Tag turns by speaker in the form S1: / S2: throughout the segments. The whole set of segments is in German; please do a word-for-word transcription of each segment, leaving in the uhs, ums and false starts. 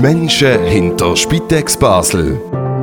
S1: Die Menschen hinter Spitex Basel.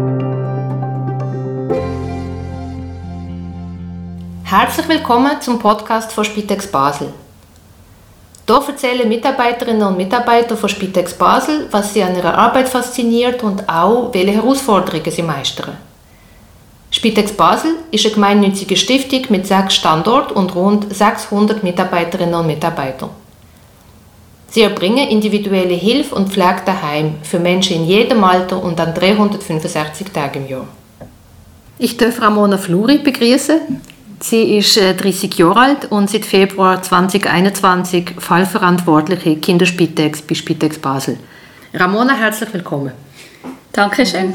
S2: Herzlich willkommen zum Podcast von Spitex Basel. Hier erzählen Mitarbeiterinnen und Mitarbeiter von Spitex Basel, was sie an ihrer Arbeit fasziniert und auch, welche Herausforderungen sie meistern. Spitex Basel ist eine gemeinnützige Stiftung mit sechs Standorten und rund sechshundert Mitarbeiterinnen und Mitarbeitern. Sie erbringen individuelle Hilfe und Pflege daheim für Menschen in jedem Alter und an dreihundertfünfundsechzig Tagen im Jahr. Ich darf Ramona Fluri begrüßen. Sie ist dreißig Jahre alt und seit Februar zweitausendeinundzwanzig fallverantwortliche Kinderspitex bei Spitex Basel. Ramona, herzlich willkommen.
S3: Dankeschön.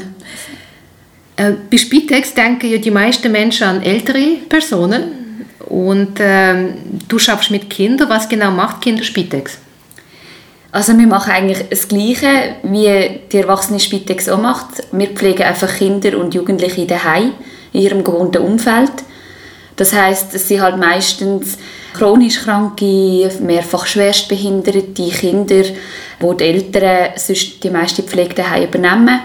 S2: Äh, bei Spitex denken ja die meisten Menschen an ältere Personen und äh, du arbeitest mit Kindern. Was genau macht Kinderspitex?
S3: Also wir machen eigentlich das Gleiche, wie die erwachsene Spitex auch macht. Wir pflegen einfach Kinder und Jugendliche daheim in ihrem gewohnten Umfeld. Das heisst, es sind halt meistens chronisch kranke, mehrfach schwerstbehinderte Kinder, wo die Eltern sonst die meiste Pflege daheim übernehmen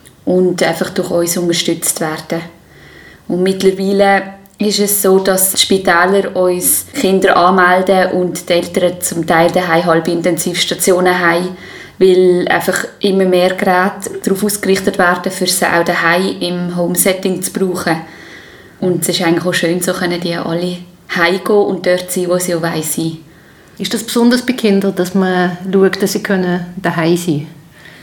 S3: und einfach durch uns unterstützt werden. Und mittlerweile ist es so, dass die Spitäler uns Kinder anmelden und die Eltern zum Teil daheim halbe Intensivstationen haben, weil einfach immer mehr Geräte darauf ausgerichtet werden, für sie auch daheim im Home-Setting zu brauchen. Und es ist eigentlich auch schön, so können die alle heimgehen und dort sein, wo sie auch sein wollen.
S2: Ist das besonders bei Kindern, dass man schaut, dass sie daheim sein können?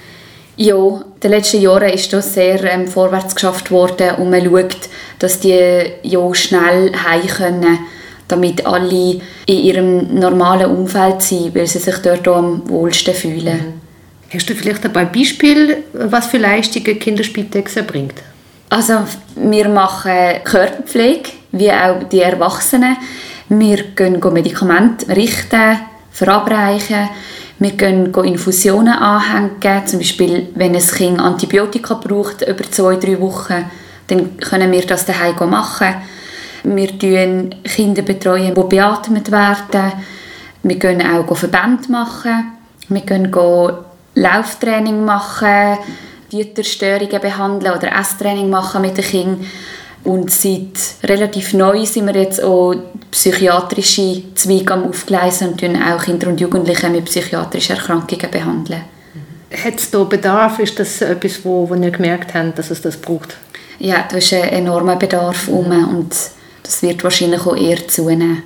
S3: Ja, in den letzten Jahren ist das sehr ähm, vorwärts geschafft worden und man schaut, dass die ja schnell heim können, damit alle in ihrem normalen Umfeld sind, weil sie sich dort auch am wohlsten fühlen.
S2: Mhm. Hast du vielleicht ein paar Beispiele, was für Leistungen Kinderspitex erbringt?
S3: Also wir machen Körperpflege, wie auch die Erwachsenen. Wir gehen Medikamente richten, verabreichen. Wir gehen Infusionen anhängen. Zum Beispiel, wenn ein Kind Antibiotika braucht über zwei, drei Wochen, dann können wir das daheim machen. Wir betreuen Kinder, betreuen, die beatmet werden. Wir gehen auch Verbände machen. Wir gehen Lauftraining machen, Futterstörungen behandeln oder Esstraining machen mit den Kindern. Und seit relativ neu sind wir jetzt auch psychiatrische Zweige am Aufgleisen und behandeln auch Kinder und Jugendliche mit psychiatrischen Erkrankungen behandeln.
S2: Hat es da Bedarf? Ist das etwas, wo, wo ihr gemerkt habt, dass es das braucht?
S3: Ja, da ist ein enormer Bedarf um und das wird wahrscheinlich auch eher zunehmen.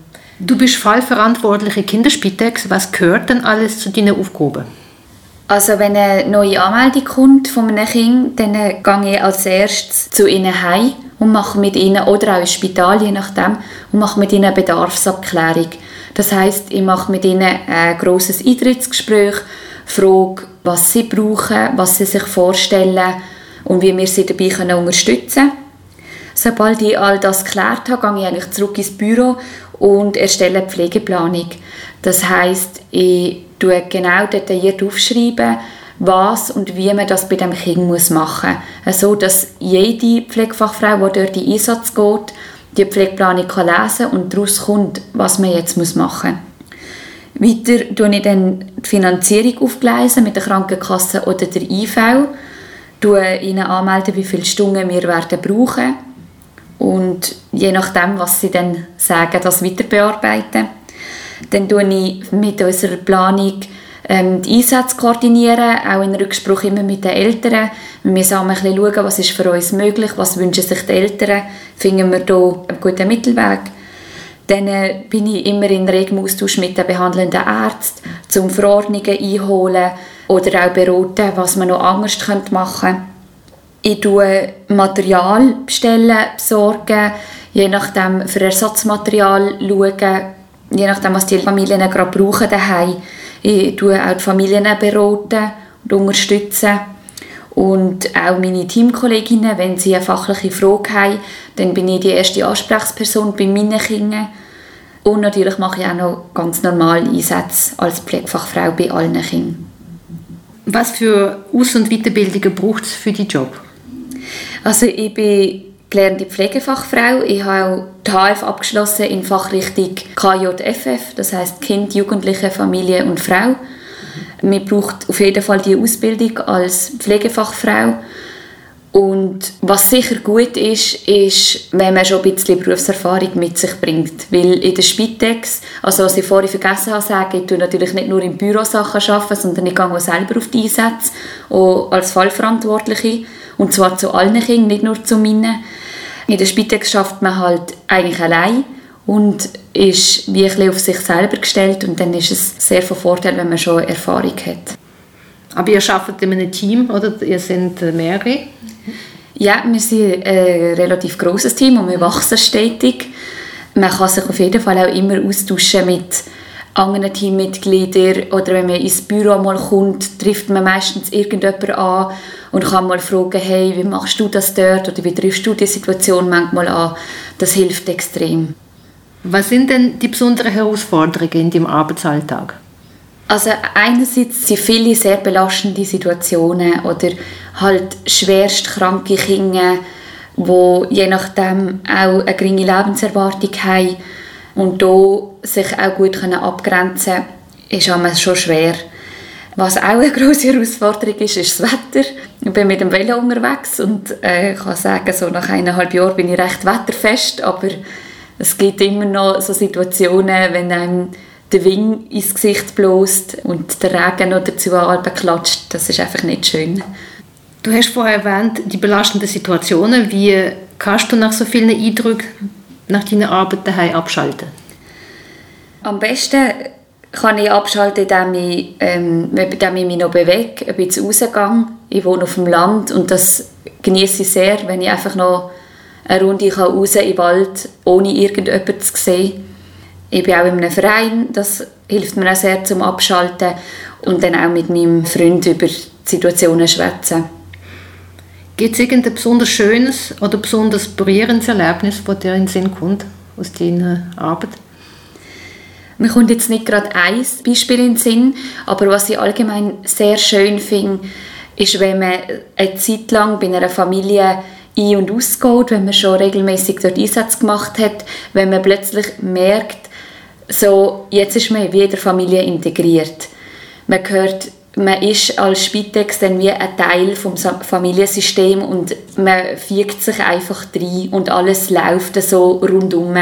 S2: Du bist fallverantwortliche Kinderspitex. Was gehört denn alles zu deinen Aufgaben?
S3: Also wenn eine neue Anmeldung kommt von einem Kind, dann gehe ich als erstes zu ihnen heim und mache mit ihnen, oder auch ins Spital, je nachdem, und mache mit ihnen eine Bedarfsabklärung. Das heisst, ich mache mit ihnen ein grosses Eintrittsgespräch, frage, was sie brauchen, was sie sich vorstellen und wie wir sie dabei können unterstützen können. Sobald ich all das geklärt habe, gehe ich eigentlich zurück ins Büro und erstelle eine Pflegeplanung. Das heisst, ich schreibe genau detailliert aufschreiben, was und wie man das bei dem Kind machen muss. So, dass jede Pflegefachfrau, die dort in Einsatz geht, die Pflegeplanung kann lesen und daraus kommt, was man jetzt machen muss. Weiter lese ich dann die Finanzierung aufgleisen mit der Krankenkasse oder der I V. Ich melde ihnen anmelden, wie viele Stunden wir werden brauchen. Und je nachdem, was sie dann sagen, das weiter bearbeiten. Dann koordiniere ich mit unserer Planung ähm, die Einsätze, koordinieren, auch in Rücksprache immer mit den Eltern. Wir müssen auch ein bisschen schauen, was ist für uns möglich, was wünschen sich die Eltern, finden wir hier einen guten Mittelweg. Dann äh, bin ich immer in regem Austausch mit den behandelnden Ärzten, um Verordnungen einholen oder auch beraten, was man noch anders machen könnte. Ich bestelle Material, bestellen, besorgen, je nachdem für Ersatzmaterial schauen, je nachdem, was die Familien gerade brauchen daheim. Ich tue auch die Familien beraten und unterstützen. Und auch meine Teamkolleginnen, wenn sie eine fachliche Frage haben, dann bin ich die erste Ansprechperson bei meinen Kindern. Und natürlich mache ich auch noch ganz normale Einsätze als Pflegefachfrau bei allen Kindern.
S2: Was für Aus- und Weiterbildungen braucht es für diesen Job?
S3: Also ich bin gelernte Pflegefachfrau. Ich habe auch die H F abgeschlossen in Fachrichtung K J F F, das heisst Kind, Jugendliche, Familie und Frau. man braucht auf jeden Fall die Ausbildung als Pflegefachfrau. Und was sicher gut ist, ist, wenn man schon ein bisschen Berufserfahrung mit sich bringt. Weil in der Spitex, also was ich vorhin vergessen habe zu sagen, ich arbeite natürlich nicht nur im Büro Sachen, sondern ich gehe auch selber auf die Einsätze, auch als Fallverantwortliche. Und zwar zu allen Kindern, nicht nur zu meinen. In der Spitex schafft man halt eigentlich allein und ist wie ein bisschen auf sich selber gestellt. Und dann ist es sehr von Vorteil, wenn man schon Erfahrung hat.
S2: Aber ihr arbeitet in einem Team, oder? Ihr seid mehrere?
S3: Ja, wir sind ein relativ grosses Team und wir wachsen stetig. Man kann sich auf jeden Fall auch immer austauschen mit anderen Teammitgliedern. Oder wenn man ins Büro mal kommt, trifft man meistens irgendjemanden an und kann mal fragen, hey, wie machst du das dort? Oder wie triffst du die Situation manchmal an? Das hilft extrem.
S2: Was sind denn die besonderen Herausforderungen in deinem Arbeitsalltag?
S3: Also einerseits sind viele sehr belastende Situationen oder halt schwerst kranke Kinder, die je nachdem auch eine geringe Lebenserwartung haben und da sich auch gut abgrenzen können, ist manchmal schon schwer. Was auch eine grosse Herausforderung ist, ist das Wetter. Ich bin mit dem Velo unterwegs und äh, ich kann sagen, so nach eineinhalb Jahren bin ich recht wetterfest, aber es gibt immer noch so Situationen, wenn einem der Wind ins Gesicht bläst und der Regen noch dazu klatscht. Das ist einfach nicht schön.
S2: Du hast vorher erwähnt, die belastenden Situationen. Wie kannst du nach so vielen Eindrücken nach deiner Arbeit daheim abschalten?
S3: Am besten kann ich abschalten, indem ich, ähm, indem ich mich noch bewege, ein bisschen rausgehe. Ich wohne auf dem Land und das genieße ich sehr, wenn ich einfach noch eine Runde raus in den Wald, ohne irgendjemanden zu sehen. Ich bin auch in einem Verein, das hilft mir auch sehr zum Abschalten und dann auch mit meinem Freund über Situationen schwätzen.
S2: Gibt es irgendein besonders schönes oder besonders berührendes Erlebnis, das dir in den Sinn kommt aus deiner Arbeit?
S3: Mir kommt jetzt nicht gerade ein Beispiel in den Sinn, aber was ich allgemein sehr schön finde, ist, wenn man eine Zeit lang bei einer Familie ein- und ausgeht, wenn man schon regelmäßig dort Einsätze gemacht hat, wenn man plötzlich merkt, so, jetzt ist man wie in der Familie integriert. Man hört, man ist als Spitex dann wie ein Teil vom Familiensystem und man fügt sich einfach rein und alles läuft so rundum.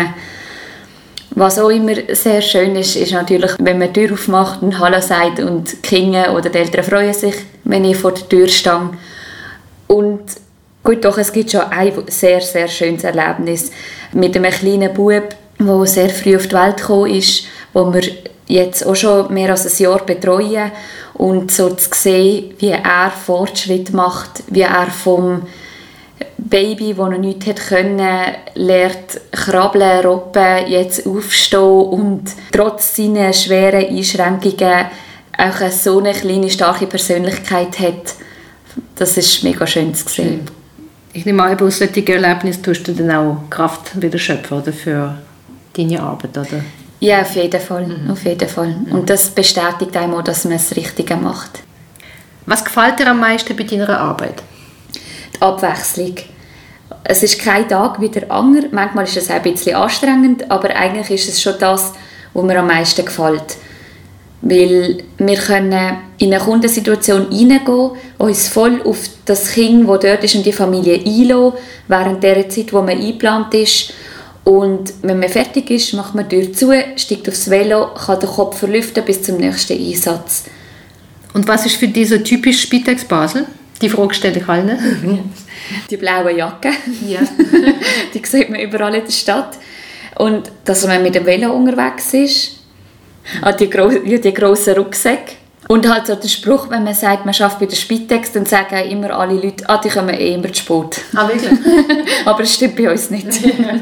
S3: Was auch immer sehr schön ist, ist natürlich, wenn man die Tür aufmacht und Hallo sagt und die Kinder oder die Eltern freuen sich, wenn ich vor der Tür stehe. Und gut, doch, es gibt schon ein sehr, sehr schönes Erlebnis mit einem kleinen Bub, der sehr früh auf die Welt gekommen ist, wo wir jetzt auch schon mehr als ein Jahr betreuen. Und so zu sehen, wie er Fortschritt macht, wie er vom Baby, das noch nichts hat können, lernt krabbeln, robben, jetzt aufstehen und trotz seiner schweren Einschränkungen auch so eine kleine, starke Persönlichkeit hat. Das ist mega schön zu sehen.
S2: Ich nehme an, aus solchen Erlebnissen tust du dann auch Kraft wieder schöpfen oder, für deine Arbeit, oder?
S3: Ja, auf jeden Fall. Mhm. Auf jeden Fall. Mhm. Und das bestätigt einem auch, dass man das Richtige macht.
S2: Was gefällt dir am meisten bei deiner Arbeit?
S3: Die Abwechslung. Es ist kein Tag wie der andere. Manchmal ist es auch ein bisschen anstrengend, aber eigentlich ist es schon das, was mir am meisten gefällt. Weil wir können in eine Kundensituation hineingehen, uns voll auf das Kind, das dort ist, und die Familie einlassen, während der Zeit, wo man eingeplant ist. Und wenn man fertig ist, macht man die Tür zu, steigt aufs Velo, kann den Kopf verlüften bis zum nächsten Einsatz.
S2: Und was ist für dich so typisch Spitex Basel? Die Frage stelle ich allen.
S3: Die blauen Jacken.
S2: Ja.
S3: Die sieht man überall in der Stadt. Und dass man mit dem Velo unterwegs ist. An die, gro- ja, die grossen Rucksäcke. Und halt so der Spruch, wenn man sagt, man arbeitet bei der Spitex, dann sagen immer alle Leute, ah, die kommen eh immer zu spät.
S2: Ah, wirklich?
S3: Aber das stimmt bei uns nicht.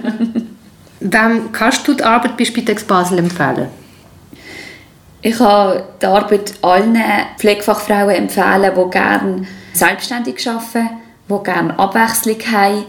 S2: Wem kannst du die Arbeit bei Spitex Basel empfehlen?
S3: Ich kann die Arbeit allen Pflegefachfrauen empfehlen, die gerne selbstständig arbeiten, die gerne Abwechslung haben,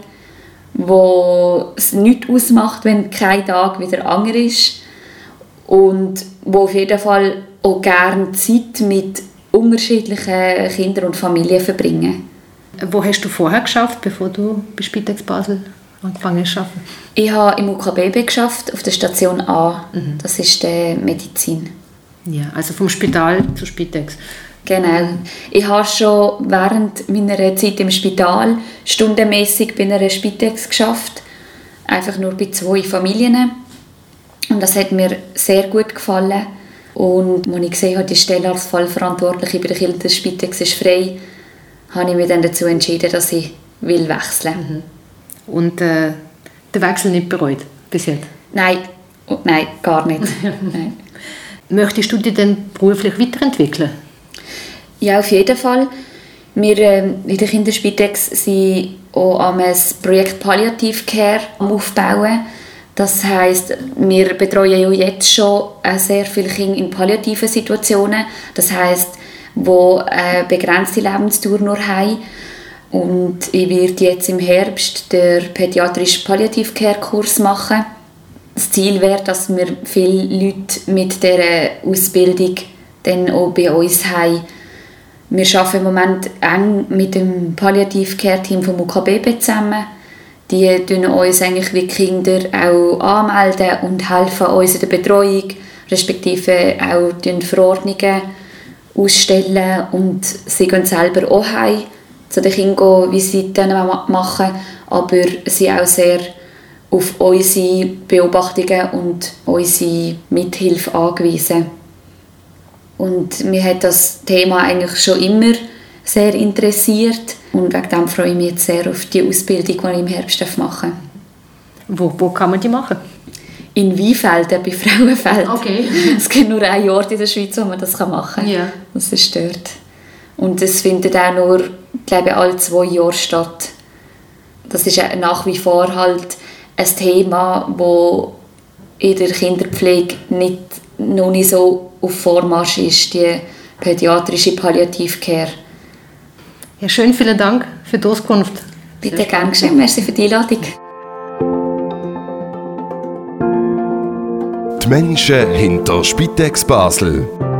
S3: die es nichts ausmacht, wenn kein Tag wie der andere ist und die auf jeden Fall auch gerne Zeit mit unterschiedlichen Kindern und Familien verbringen.
S2: Wo hast du vorher geschafft, bevor du bei Spitex Basel angefangen hast zu arbeiten?
S3: Ich habe im U K B B geschafft, auf der Station A. Mhm. Das ist die Medizin.
S2: Ja, also vom Spital zur Spitex.
S3: Genau. Ich habe schon während meiner Zeit im Spital stundenmäßig bei einer Spitex geschafft. Einfach nur bei zwei Familien. Und das hat mir sehr gut gefallen. Und als ich gesehen habe, die Stelle als Fallverantwortliche bei der Kirche Spitex ist frei, habe ich mich dann dazu entschieden, dass ich will wechseln will.
S2: Und äh, den Wechsel nicht bereut bis jetzt?
S3: Nein, oh, nein, gar nicht. Nein.
S2: Möchtest du dich dann beruflich weiterentwickeln?
S3: Ja, auf jeden Fall. Wir äh, in der Kinderspitex sind auch am Projekt Palliative Care aufbauen. Das heisst, wir betreuen ja jetzt schon sehr viele Kinder in palliativen Situationen. Das heisst, wo eine begrenzte Lebensdauer nur haben. Und ich werde jetzt im Herbst den pädiatrischen Palliative Care Kurs machen. Das Ziel wäre, dass wir viele Leute mit dieser Ausbildung dann auch bei uns haben. Wir arbeiten im Moment eng mit dem Palliative Care Team vom U K B B zusammen. Die melden uns eigentlich wie Kinder auch anmelden und helfen uns in der Betreuung, respektive auch die Verordnungen ausstellen und sie gehen selber auch heim zu den Kindern Visiten machen, aber sie auch sehr auf unsere Beobachtungen und unsere Mithilfe angewiesen. Und mich hat das Thema eigentlich schon immer sehr interessiert und wegen dem freue ich mich jetzt sehr auf die Ausbildung, die ich im Herbst machen darf.
S2: Wo, wo kann man die machen?
S3: In Weinfelden, bei Frauenfeld.
S2: Okay.
S3: Es gibt nur einen Ort in der Schweiz, wo man das machen kann.
S2: Ja.
S3: Das ist dort. Und es findet auch nur, glaube ich, alle zwei Jahre statt. Das ist nach wie vor halt ein Thema, das in der Kinderpflege nicht, noch nicht so auf Vormarsch ist, die pädiatrische Palliative Care.
S2: Ja, schön, vielen Dank für die Auskunft.
S3: Bitte gern geschehen. Merci für die Einladung.
S1: Die Menschen hinter Spitex Basel.